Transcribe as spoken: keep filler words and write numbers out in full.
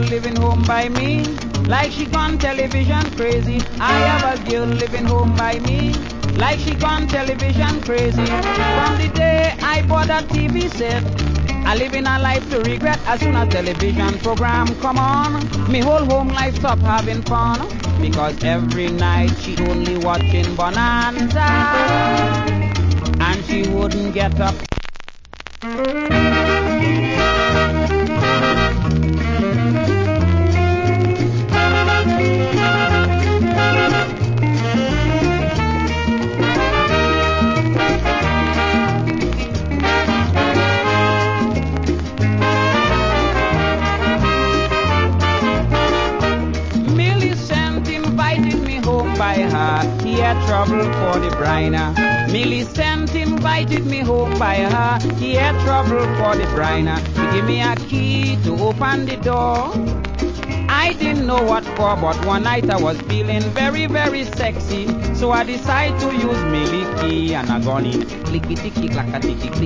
living home by me, like she gone television crazy. I have a girl living home by me, like she gone television crazy. From the day I bought a T V set, I live in a life to regret. As soon as television program come on, me whole home life stop having fun. Because every night she only watching Bonanza, and she wouldn't get up. He had trouble for the briner. Millicent invited me home by her. He had trouble for the briner. He gave me a key to open the door. I didn't know what for, but one night I was feeling very, very sexy. So I decided to use Millie key, and I gone in clickety click like a ticky click.